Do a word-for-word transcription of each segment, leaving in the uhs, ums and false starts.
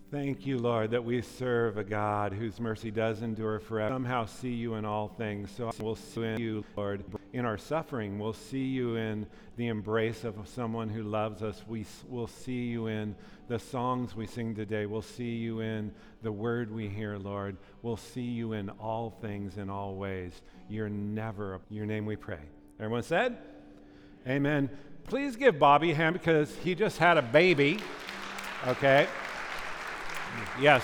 Thank you, Lord, that we serve a God whose mercy does endure forever. Somehow see you in all things. So we'll see you, Lord, in our suffering. We'll see you in the embrace of someone who loves us. We will see you in the songs we sing today. We'll see you in the word we hear, Lord. We'll see you in all things, in all ways. You're never, your name we pray. Everyone said? Amen. Please give Bobby a hand because he just had a baby. Okay. Yes.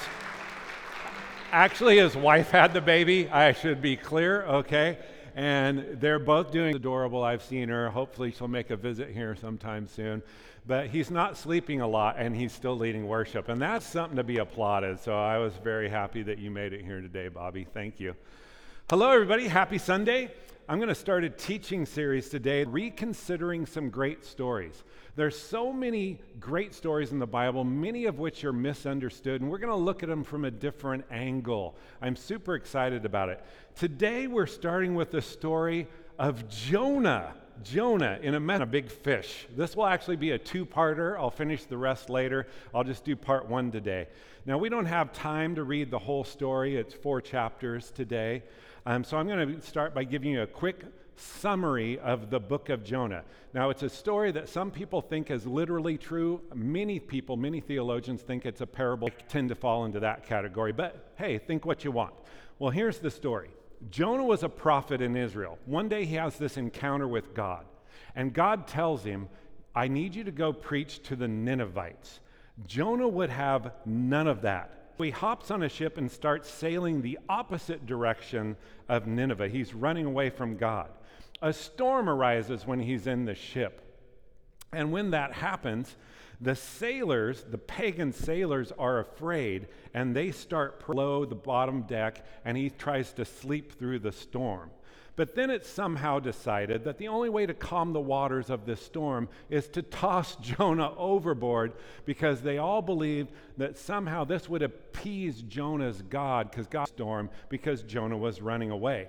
Actually, his wife had the baby. I should be clear, okay? And they're both doing adorable. I've seen her. Hopefully, she'll make a visit here sometime soon. But he's not sleeping a lot, and he's still leading worship. And that's something to be applauded. So I was very happy that you made it here today, Bobby. Thank you. Hello, everybody. Happy Sunday. I'm going to start a teaching series today, reconsidering some great stories. There's so many great stories in the Bible, many of which are misunderstood, and we're going to look at them from a different angle. I'm super excited about it. Today, we're starting with the story of Jonah. Jonah in a, a big fish. This will actually be a two-parter. I'll finish the rest later. I'll just do part one today. Now, we don't have time to read the whole story. It's four chapters today. Um, so I'm going to start by giving you a quick summary of the book of Jonah. Now, it's a story that some people think is literally true. Many people, many theologians think it's a parable. I tend to fall into that category. But hey, think what you want. Well, here's the story. Jonah was a prophet in Israel. One day he has this encounter with God. And God tells him, I need you to go preach to the Ninevites. Jonah would have none of that. He hops on a ship and starts sailing the opposite direction of Nineveh. He's running away from God. A storm arises when he's in the ship. And when that happens, the sailors, the pagan sailors, are afraid, and they start below the bottom deck, and he tries to sleep through the storm. But then it's somehow decided that the only way to calm the waters of this storm is to toss Jonah overboard, because they all believed that somehow this would appease Jonah's God, because God's storm, because Jonah was running away.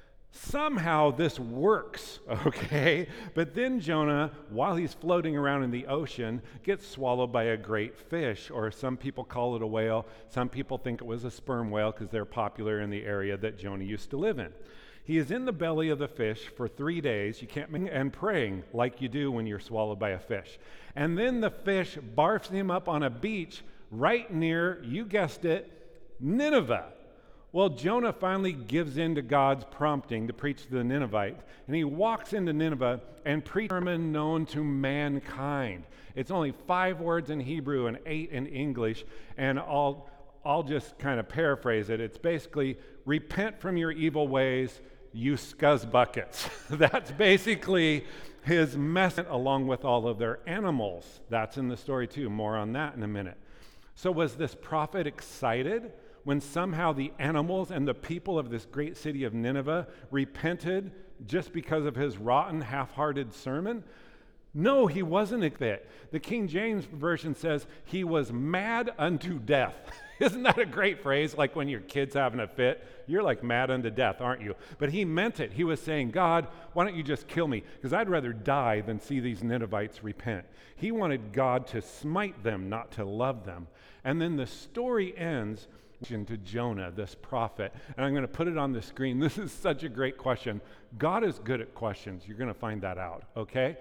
Somehow this works, okay? But then Jonah, while he's floating around in the ocean, gets swallowed by a great fish, or some people call it a whale. Some people think it was a sperm whale because they're popular in the area that Jonah used to live in. He is in the belly of the fish for three days, you can't, and praying like you do when you're swallowed by a fish. And then the fish barfs him up on a beach right near, you guessed it, Nineveh. Well, Jonah finally gives in to God's prompting to preach to the Ninevites, and he walks into Nineveh and preaches a sermon known to mankind. It's only five words in Hebrew and eight in English, and I'll, I'll just kind of paraphrase it. It's basically, repent from your evil ways, you scuzz buckets. That's basically his message, along with all of their animals. That's in the story too. More on that in a minute. So was this prophet excited when somehow the animals and the people of this great city of Nineveh repented just because of his rotten, half-hearted sermon? No, he wasn't a fit. The King James Version says he was mad unto death. Isn't that a great phrase? Like when your kid's having a fit, you're like mad unto death, aren't you? But he meant it. He was saying, God, why don't you just kill me? Because I'd rather die than see these Ninevites repent. He wanted God to smite them, not to love them. And then the story ends to Jonah, this prophet. And I'm going to put it on the screen. This is such a great question. God is good at questions. You're going to find that out, okay?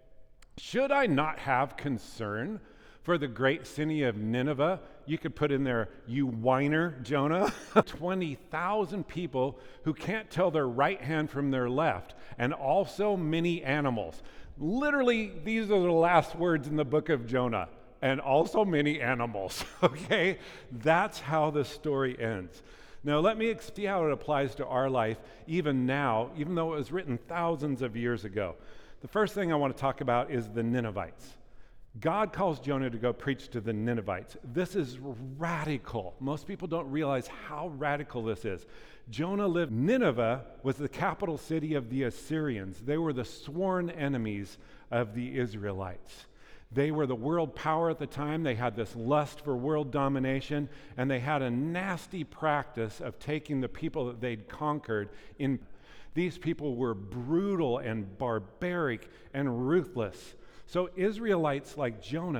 Should I not have concern for the great city of Nineveh? You could put in there, you whiner, Jonah. twenty thousand people who can't tell their right hand from their left, and also many animals. Literally, these are the last words in the book of Jonah. And also many animals, okay? That's how the story ends. Now, let me see how it applies to our life even now, even though it was written thousands of years ago. The first thing I want to talk about is the Ninevites. God calls Jonah to go preach to the Ninevites. This is radical. Most people don't realize how radical this is. Jonah lived, Nineveh was the capital city of the Assyrians. They were the sworn enemies of the Israelites. They were the world power at the time. They had this lust for world domination, and they had a nasty practice of taking the people that they'd conquered in. These people were brutal and barbaric and ruthless. So Israelites like Jonah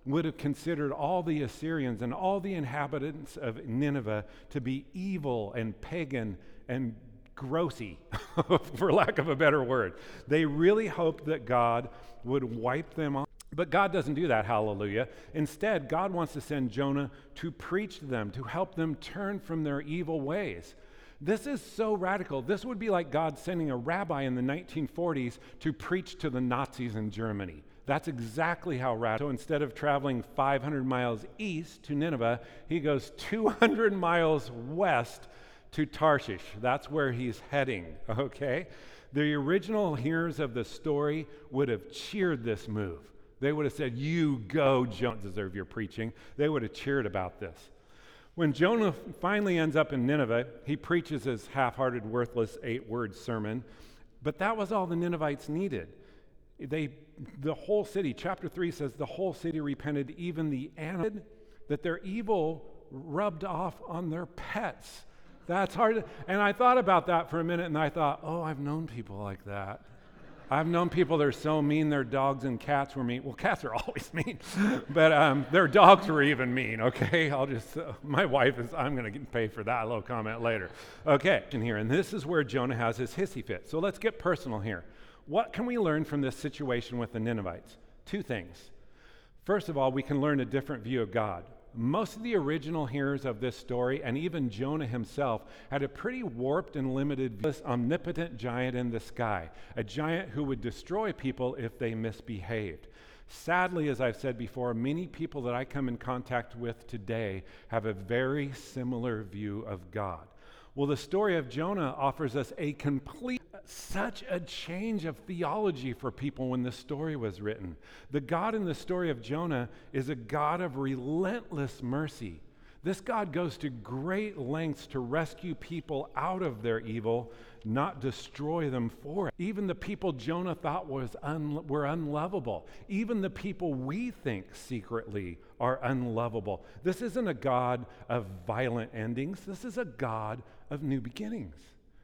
would have considered all the Assyrians and all the inhabitants of Nineveh to be evil and pagan and grossy, for lack of a better word. They really hoped that God would wipe them off. But God doesn't do that, hallelujah. Instead, God wants to send Jonah to preach to them, to help them turn from their evil ways. This is so radical. This would be like God sending a rabbi in the nineteen forties to preach to the Nazis in Germany. That's exactly how radical. So instead of traveling five hundred miles east to Nineveh, he goes two hundred miles west to Tarshish. That's where he's heading, okay? The original hearers of the story would have cheered this move. They would have said, "You go, Jonah, deserve your preaching." They would have cheered about this. When Jonah finally ends up in Nineveh, he preaches his half-hearted, worthless eight-word sermon, but that was all the Ninevites needed. They, the whole city, chapter three says, the whole city repented, even the animals, that their evil rubbed off on their pets. That's hard. And I thought about that for a minute, and I thought, oh, I've known people like that. I've known people that are so mean their dogs and cats were mean. Well, cats are always mean, but um, their dogs were even mean, okay? I'll just, uh, my wife is, I'm going to pay for that little comment later. Okay, in here, and this is where Jonah has his hissy fit. So let's get personal here. What can we learn from this situation with the Ninevites? Two things. First of all, we can learn a different view of God. Most of the original hearers of this story, and even Jonah himself, had a pretty warped and limited view of this omnipotent giant in the sky, a giant who would destroy people if they misbehaved. Sadly, as I've said before, many people that I come in contact with today have a very similar view of God. Well, the story of Jonah offers us a complete, such a change of theology for people when the story was written. The God in the story of Jonah is a God of relentless mercy. This God goes to great lengths to rescue people out of their evil, not destroy them for it. Even the people Jonah thought was un- were unlovable, even the people we think secretly are unlovable. This isn't a God of violent endings. This is a God of new beginnings.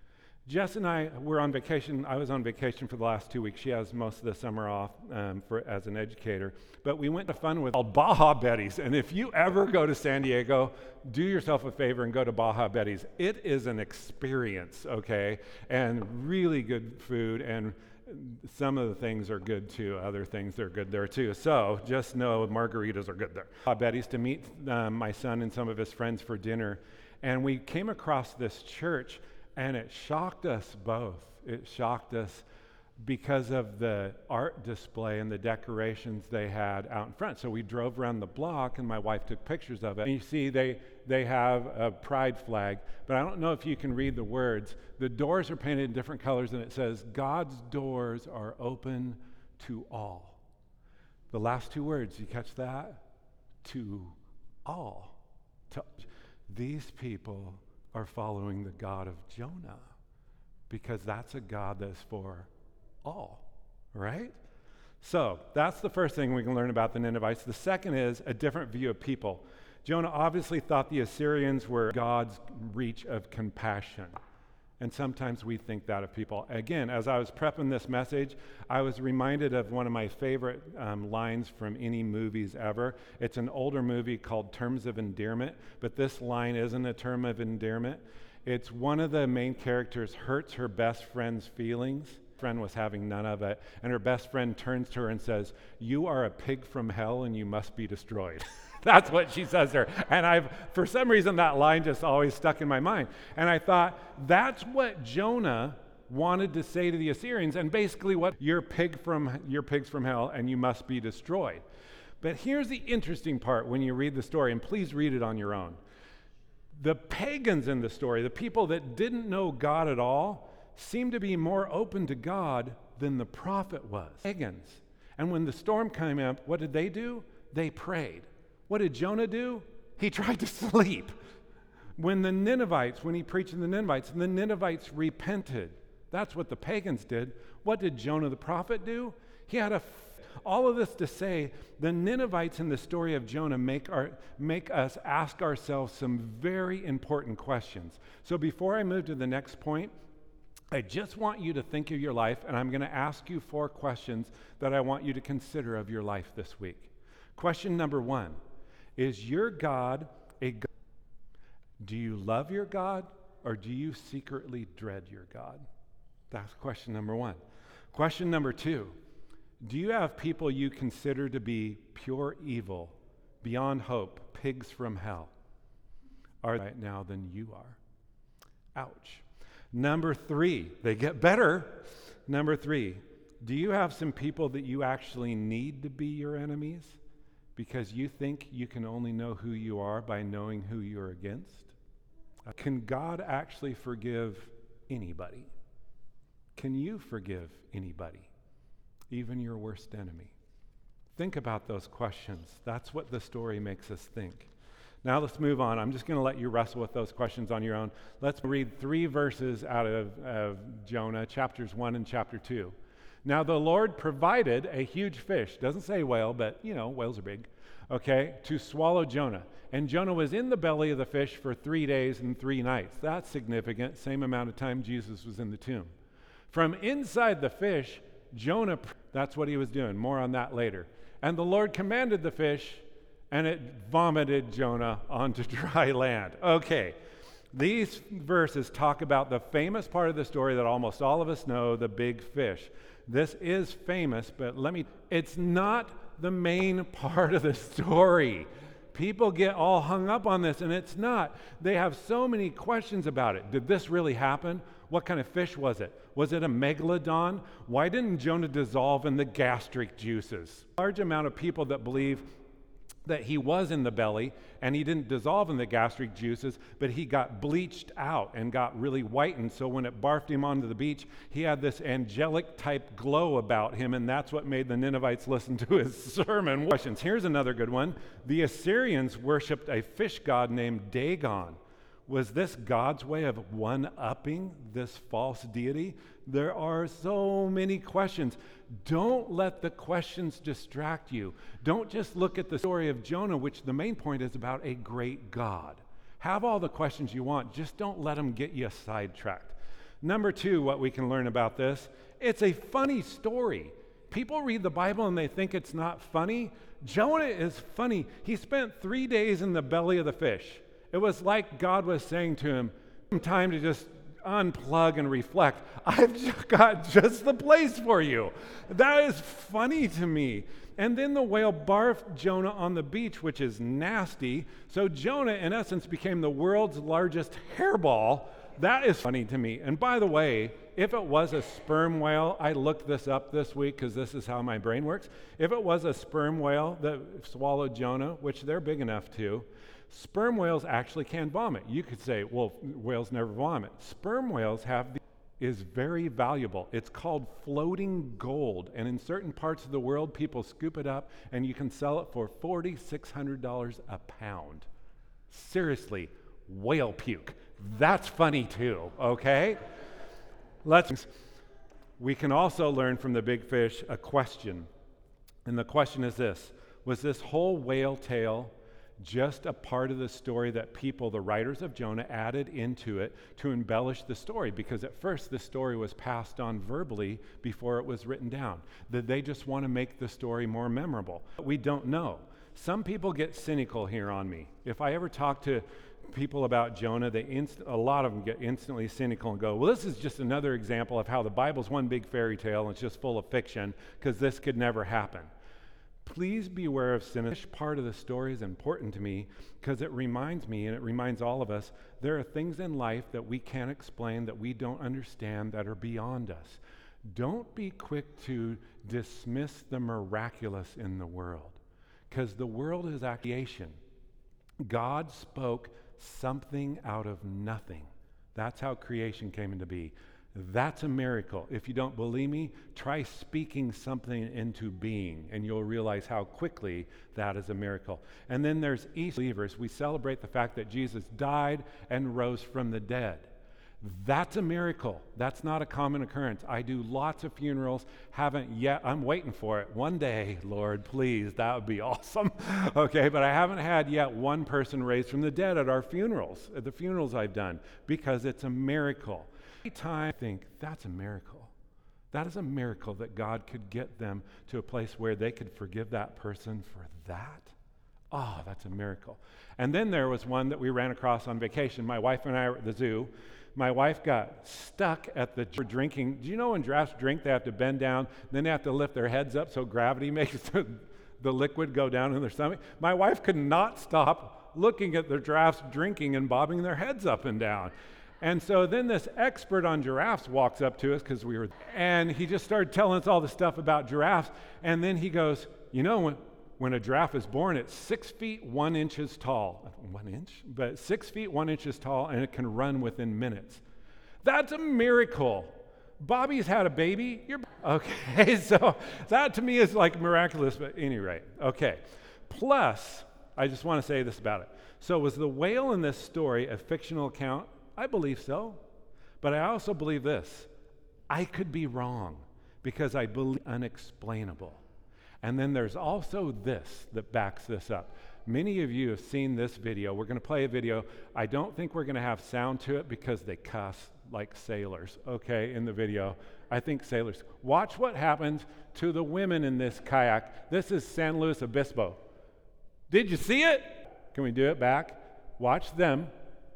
Jess and I were on vacation. I was on vacation for the last two weeks. She has most of the summer off um, for as an educator. But we went to fun with called Baja Betty's. And if you ever go to San Diego, do yourself a favor and go to Baja Betty's. It is an experience, okay? And really good food. And some of the things are good too. Other things are good there too. So just know margaritas are good there. Baja Betty's to meet um, my son and some of his friends for dinner. And we came across this church, and it shocked us both. It shocked us because of the art display and the decorations they had out in front. So we drove around the block, and my wife took pictures of it. And you see they, they have a pride flag, but I don't know if you can read the words. The doors are painted in different colors, and it says, "God's doors are open to all." The last two words, you catch that? To all. To These people are following the God of Jonah because that's a God that's for all, right? So that's the first thing we can learn about the Ninevites. The second is a different view of people. Jonah obviously thought the Assyrians were God's reach of compassion. And sometimes we think that of people. Again, as I was prepping this message, I was reminded of one of my favorite um, lines from any movies ever. It's an older movie called Terms of Endearment, but this line isn't a term of endearment. It's one of the main characters hurts her best friend's feelings. Friend was having none of it, and her best friend turns to her and says, "You are a pig from hell and you must be destroyed." That's what she says there. And I've, for some reason, that line just always stuck in my mind. And I thought, that's what Jonah wanted to say to the Assyrians, and basically what, you're pig from, you're pigs from hell, and you must be destroyed. But here's the interesting part when you read the story, and please read it on your own. The pagans in the story, the people that didn't know God at all, seemed to be more open to God than the prophet was. Pagans. And when the storm came up, what did they do? They prayed. What did Jonah do? He tried to sleep. When the Ninevites, when he preached to the Ninevites, the Ninevites repented. That's what the pagans did. What did Jonah the prophet do? He had a, all of this to say, the Ninevites in the story of Jonah make, our, make us ask ourselves some very important questions. So before I move to the next point, I just want you to think of your life, and I'm going to ask you four questions that I want you to consider of your life this week. Question number one, is your God a God? Do you love your God, or do you secretly dread your God? That's question number one. Question number two, do you have people you consider to be pure evil, beyond hope, pigs from hell? Are right now than you are? Ouch. Number three, they get better. Number three, do you have some people that you actually need to be your enemies because you think you can only know who you are by knowing who you're against? Can God actually forgive anybody? Can you forgive anybody, even your worst enemy? Think about those questions. That's what the story makes us think. Now let's move on. I'm just going to let you wrestle with those questions on your own. Let's read three verses out of, of Jonah, chapters one and chapter two. Now the Lord provided a huge fish, doesn't say whale, but you know, whales are big, okay, to swallow Jonah. And Jonah was in the belly of the fish for three days and three nights. That's significant, same amount of time Jesus was in the tomb. From inside the fish, Jonah, that's what he was doing, more on that later. And the Lord commanded the fish, and it vomited Jonah onto dry land. Okay, these verses talk about the famous part of the story that almost all of us know, the big fish. This is famous, but let me, it's not the main part of the story. People get all hung up on this, and it's not. They have so many questions about it. Did this really happen? What kind of fish was it? Was it a megalodon? Why didn't Jonah dissolve in the gastric juices? A large amount of people that believe that he was in the belly and he didn't dissolve in the gastric juices, but he got bleached out and got really whitened. So when it barfed him onto the beach, he had this angelic type glow about him, and that's what made the Ninevites listen to his sermon. Questions. Here's another good one. The Assyrians worshipped a fish god named Dagon. Was this God's way of one-upping this false deity? There are so many questions. Don't let the questions distract you. Don't just look at the story of Jonah, which the main point is about a great God. Have all the questions you want. Just don't let them get you sidetracked. Number two, what we can learn about this, it's a funny story. People read the Bible and they think it's not funny. Jonah is funny. He spent three days in the belly of the fish. It was like God was saying to him, time to just unplug and reflect. I've got just the place for you. That is funny to me. And then the whale barfed Jonah on the beach, which is nasty. So Jonah, in essence, became the world's largest hairball. That is funny to me. And by the way, if it was a sperm whale, I looked this up this week because this is how my brain works. If it was a sperm whale that swallowed Jonah, which they're big enough to, sperm whales actually can vomit. You could say, well, whales never vomit. Sperm whales have the, is very valuable. It's called floating gold, and in certain parts of the world, people scoop it up, and you can sell it for four thousand six hundred dollars a pound. Seriously, whale puke. That's funny too, okay? Let's. We can also learn from the big fish a question, and the question is this: was this whole whale tale just a part of the story that people, the writers of Jonah, added into it to embellish the story? Because at first the story was passed on verbally before it was written down. Did they just want to make the story more memorable? We don't know. Some people get cynical here on me. If I ever talk to people about Jonah, they inst- a lot of them get instantly cynical and go, well, this is just another example of how the Bible's one big fairy tale and it's just full of fiction because this could never happen. Please be aware of sin. This part of the story is important to me because it reminds me, and it reminds all of us, there are things in life that we can't explain, that we don't understand, that are beyond us. Don't be quick to dismiss the miraculous in the world, because the world is creation. God spoke something out of nothing. That's how creation came into being. That's a miracle. If you don't believe me, try speaking something into being, and you'll realize how quickly that is a miracle. And then there's Easter believers. We celebrate the fact that Jesus died and rose from the dead. That's a miracle. That's not a common occurrence. I do lots of funerals, haven't yet. I'm waiting for it. One day, Lord, please, that would be awesome. Okay, but I haven't had yet one person raised from the dead at our funerals, at the funerals I've done, because it's a miracle. Time I think that's a miracle. That is a miracle that God could get them to a place where they could forgive that person for that. Oh, that's a miracle. And then there was one that we ran across on vacation. My wife and I were at the zoo. My wife got stuck at the drinking. Do you know when giraffes drink, they have to bend down, then they have to lift their heads up so gravity makes the, the liquid go down in their stomach? My wife could not stop looking at the giraffes drinking and bobbing their heads up and down. And so then this expert on giraffes walks up to us because we were, and he just started telling us all the stuff about giraffes. And then he goes, you know, when, when a giraffe is born, it's six feet, one inches tall. One inch? But six feet, one inches tall, and it can run within minutes. That's a miracle. Bobby's had a baby. You're, okay, so that to me is like miraculous, but at any rate. Okay. Plus, I just want to say this about it. So was the whale in this story a fictional account? I believe so, but I also believe this. I could be wrong because I believe unexplainable. And then there's also this that backs this up. Many of you have seen this video. We're going to play a video. I don't think we're going to have sound to it because they cuss like sailors, okay, in the video. I think sailors. Watch what happens to the women in this kayak. This is San Luis Obispo. Did you see it? Can we do it back? Watch them.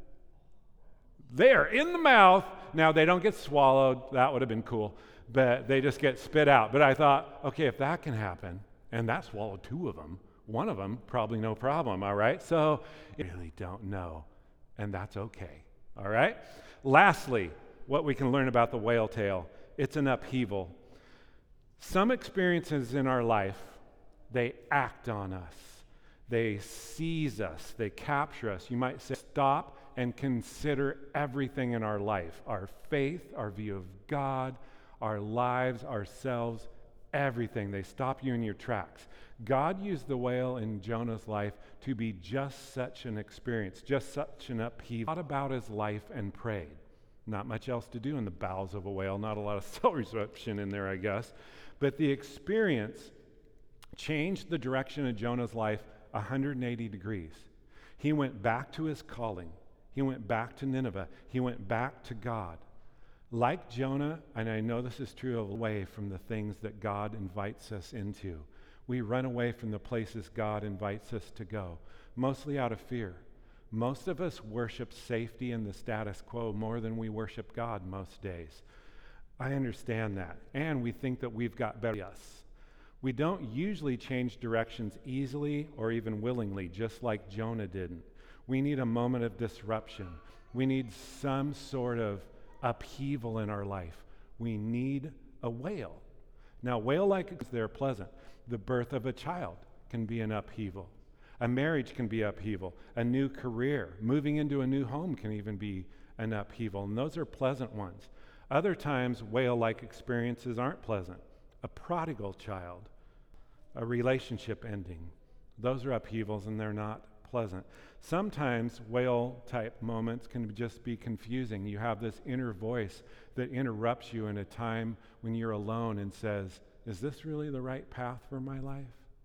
There, in the mouth. Now, they don't get swallowed. That would have been cool. But they just get spit out. But I thought, okay, if that can happen, and that swallowed two of them, one of them, probably no problem, all right? So, I really don't know, and that's okay, all right? Lastly, what we can learn about the whale tale, it's an upheaval. Some experiences in our life, they act on us. They seize us. They capture us. You might say, stop and consider everything in our life, our faith, our view of God, our lives, ourselves, everything. They stop you in your tracks. God used the whale in Jonah's life to be just such an experience, just such an upheaval. Thought about his life and prayed. Not much else to do in the bowels of a whale, not a lot of self-reception in there, I guess. But the experience changed the direction of Jonah's life one hundred eighty degrees. He went back to his calling. He went back to Nineveh. He went back to God. Like Jonah, and I know this is true, away from the things that God invites us into. We run away from the places God invites us to go, mostly out of fear. Most of us worship safety and the status quo more than we worship God most days. I understand that. And we think that we've got better us. We don't usually change directions easily or even willingly, just like Jonah didn't. We need a moment of disruption. We need some sort of upheaval in our life. We need a whale. Now, whale-like, they're pleasant. The birth of a child can be an upheaval. A marriage can be upheaval. A new career, moving into a new home can even be an upheaval, and those are pleasant ones. Other times, whale-like experiences aren't pleasant. A prodigal child, a relationship ending, those are upheavals and they're not pleasant. Sometimes whale-type moments can just be confusing. You have this inner voice that interrupts you in a time when you're alone and says, is this really the right path for my life?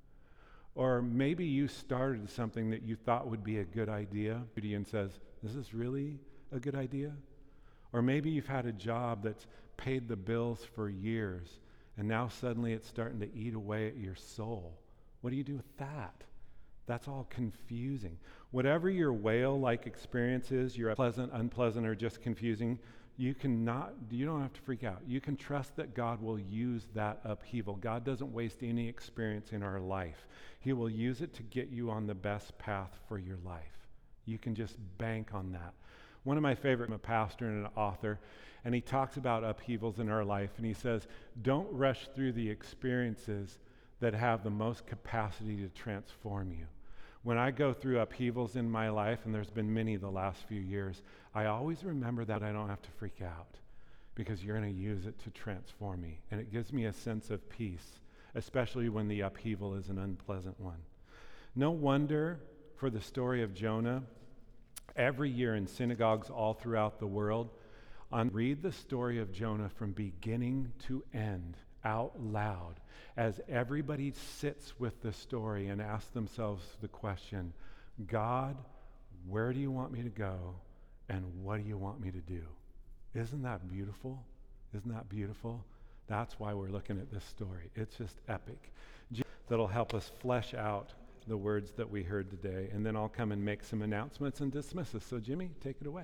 Or maybe you started something that you thought would be a good idea and says, is this really a good idea? Or maybe you've had a job that's paid the bills for years and now suddenly it's starting to eat away at your soul. What do you do with that? That's all confusing. Whatever your whale-like experience is, your pleasant, unpleasant, or just confusing, you cannot, you don't have to freak out. You can trust that God will use that upheaval. God doesn't waste any experience in our life. He will use it to get you on the best path for your life. You can just bank on that. One of my favorite, I'm a pastor and an author, and he talks about upheavals in our life, and he says, don't rush through the experiences that have the most capacity to transform you. When I go through upheavals in my life, and there's been many the last few years, I always remember that I don't have to freak out because you're going to use it to transform me. And it gives me a sense of peace, especially when the upheaval is an unpleasant one. No wonder for the story of Jonah, every year in synagogues all throughout the world, on read the story of Jonah from beginning to end out loud as everybody sits with the story and asks themselves the question, God, where do you want me to go and what do you want me to do? Isn't that beautiful? Isn't that beautiful? That's why we're looking at this story. It's just epic. That'll help us flesh out the words that we heard today. And then I'll come and make some announcements and dismiss us. So Jimmy, take it away.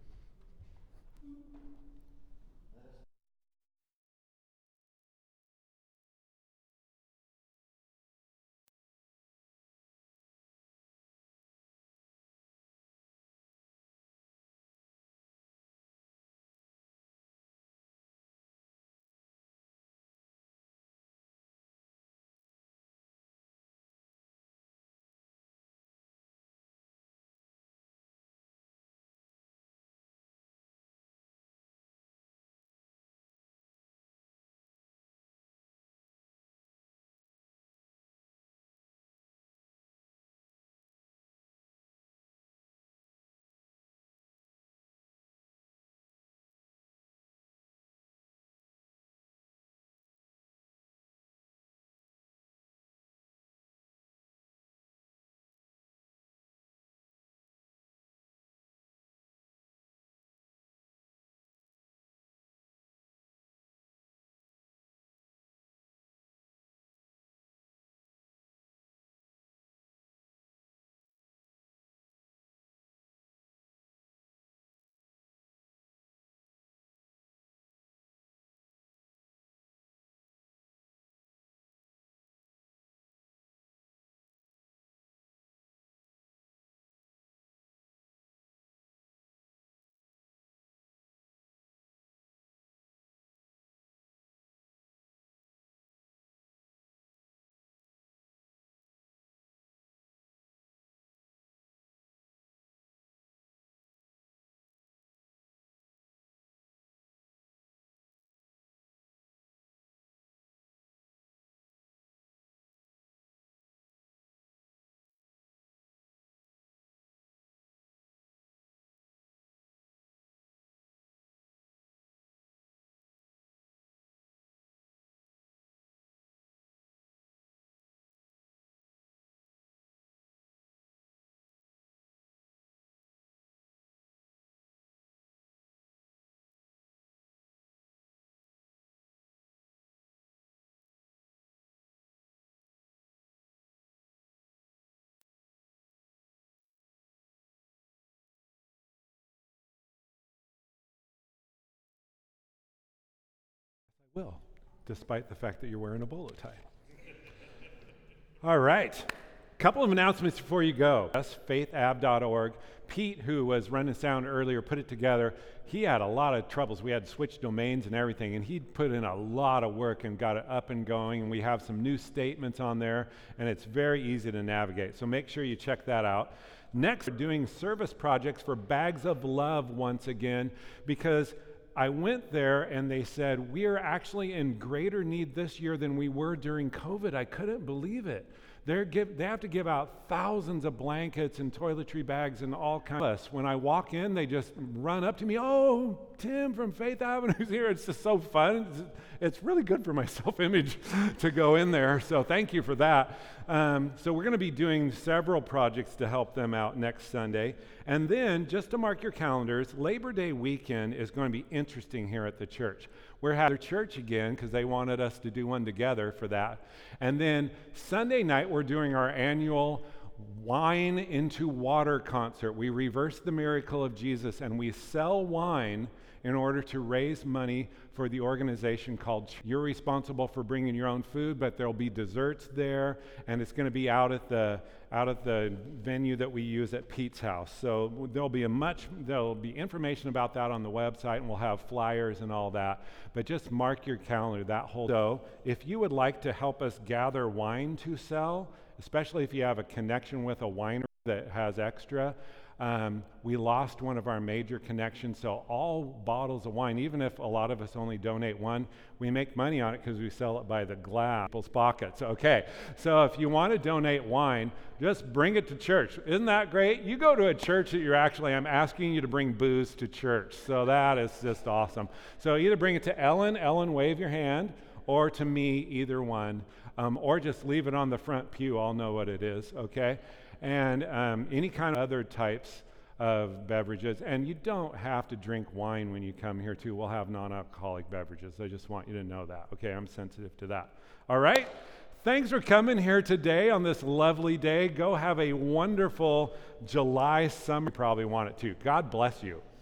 Will, despite the fact that you're wearing a bolo tie. All right. Couple of announcements before you go. That's faith ab dot org. Pete, who was running sound earlier, put it together. He had a lot of troubles. We had to switch domains and everything, and he put in a lot of work and got it up and going, and we have some new statements on there, and it's very easy to navigate. So make sure you check that out. Next, we're doing service projects for Bags of Love once again, because I went there and they said, we are actually in greater need this year than we were during COVID. I couldn't believe it. They're give, they have to give out thousands of blankets and toiletry bags and all kinds of stuff. When I walk in, they just run up to me, oh, Tim from Faith Avenue's here. It's just so fun. It's, it's really good for my self-image to go in there, so thank you for that. Um, so we're going to be doing several projects to help them out next Sunday. And then, just to mark your calendars, Labor Day weekend is going to be interesting here at the church. We're having church again because they wanted us to do one together for that. And then Sunday night, we're doing our annual Wine into Water concert. We reverse the miracle of Jesus and we sell wine in order to raise money for the organization called Ch- You're responsible for bringing your own food, but there'll be desserts there, and it's going to be out at the out at the venue that we use at Pete's house. So there'll be a much there'll be information about that on the website, and we'll have flyers and all that. But just mark your calendar that whole. So if you would like to help us gather wine to sell, especially if you have a connection with a winery that has extra. Um, we lost one of our major connections, so all bottles of wine, even if a lot of us only donate one, we make money on it because we sell it by the glass, people's pockets. Okay, so if you want to donate wine, just bring it to church. Isn't that great? You go to a church that you're actually, I'm asking you to bring booze to church, so that is just awesome. So either bring it to Ellen, Ellen, wave your hand, or to me, either one, um, or just leave it on the front pew. I'll know what it is, okay? And um, any kind of other types of beverages. And you don't have to drink wine when you come here, too. We'll have non-alcoholic beverages. I just want you to know that. Okay, I'm sensitive to that. All right? Thanks for coming here today on this lovely day. Go have a wonderful July summer. You probably want it, too. God bless you.